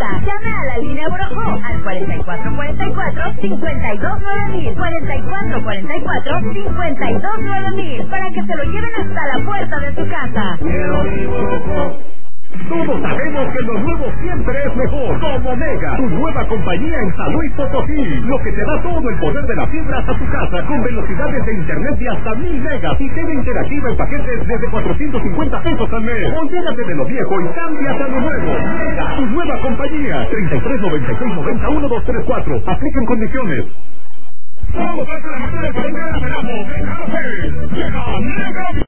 Llame a la línea Borojó al 4444-529000, 4444-529000, para que se lo lleven hasta la puerta de su casa. Todos sabemos que lo nuevo siempre es mejor. Como Mega, tu nueva compañía en San Luis Potosí, lo que te da todo el poder de la fibra hasta tu casa, con velocidades de internet de hasta 1000 megas y TV interactiva en paquetes desde 450 pesos al mes. Olvídate de lo viejo y cámbiate a lo nuevo. Mega, tu nueva compañía. 3396901234. Aplican condiciones. Vamos a hacer la